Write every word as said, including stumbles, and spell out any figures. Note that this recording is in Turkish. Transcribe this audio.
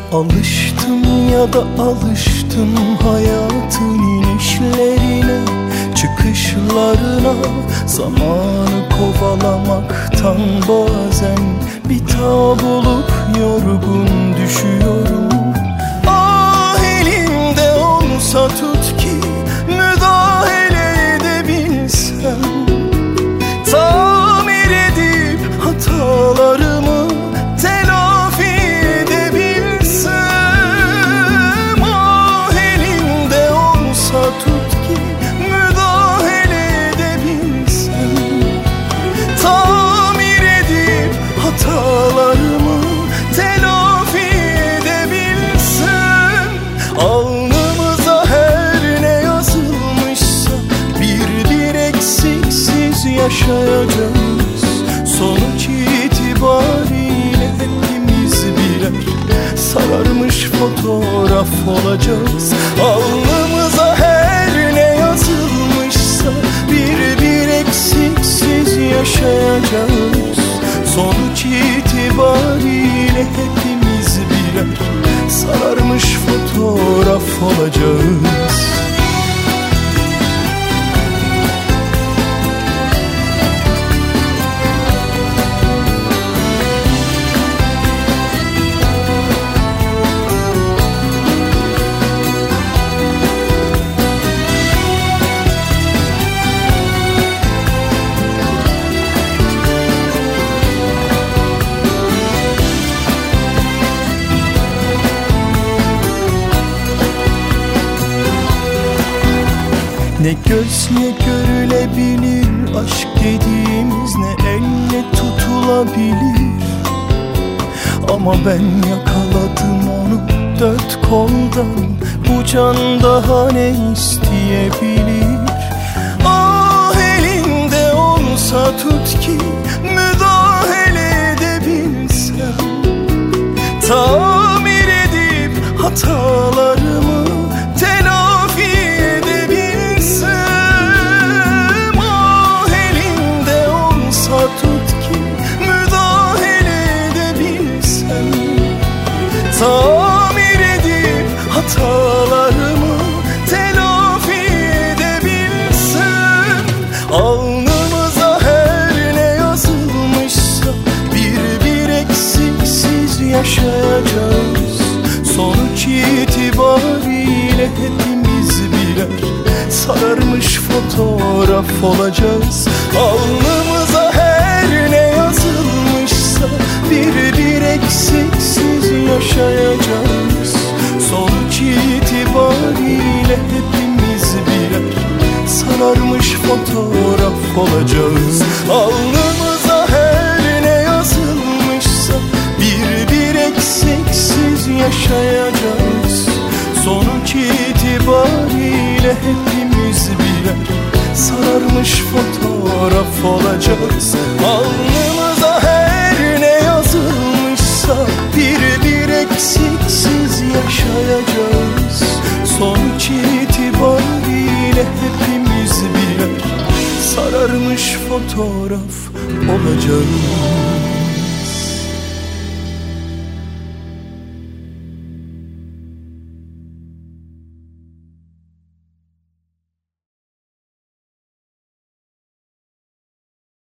Alıştım ya da alıştım hayatın inişlerine, çıkışlarına. Zamanı kovalamaktan bazen bir tağ bulup yorgun düşüyorum. Ah, elimde olsa tut ki müdahale edebilsem, tamir edip hatalarımı telafi edebilsem. Ah, elimde olsa tut ki müdahale edebilsem, tamir edip hatalarımı telafi edebilsem. Alnımıza her ne yazılmışsa bir bir eksiksiz yaşayacağız. Sonuç itibariyle hepimiz birer sararmış fotoğraf olacağız. Alnımıza her ne yazılmışsa bir bir eksiksiz yaşayacağız. Sonuç itibariyle hepimiz birer sararmış fotoğraf olacağız. Ne gözle görülebilir aşk dediğimiz, ne elle tutulabilir. Ama ben yakaladım onu dört koldan, bu can daha ne isteyebilir? Ah, elinde olsa tut ki müdahale edebilsem, tamir edip hatalarımı telafi edebilsem. Ah, elinde olsa tut ki müdahale edebilsem, tamir edip hatalarımı telafi edebilsem. Alnımıza her ne yazılmışsa bir bir eksiksiz yaşayacağız. Sonuç itibariyle hepimiz birer sararmış fotoğraf olacağız. Alnımıza her ne yazılmışsa bir bir eksiksiz yaşayacağız. Sonuç itibariyle hepimiz birer sararmış fotoğraf olacağız. Alnımıza her ne yazılmışsa bir bir eksiksiz yaşayacağız. Sonuç itibariyle hepimiz birer sararmış fotoğraf olacağız. Alnımıza her ne yazılmışsa bir bir eksiksiz yaşayacağız. Sonuç itibariyle hepimiz birer sararmış fotoğraf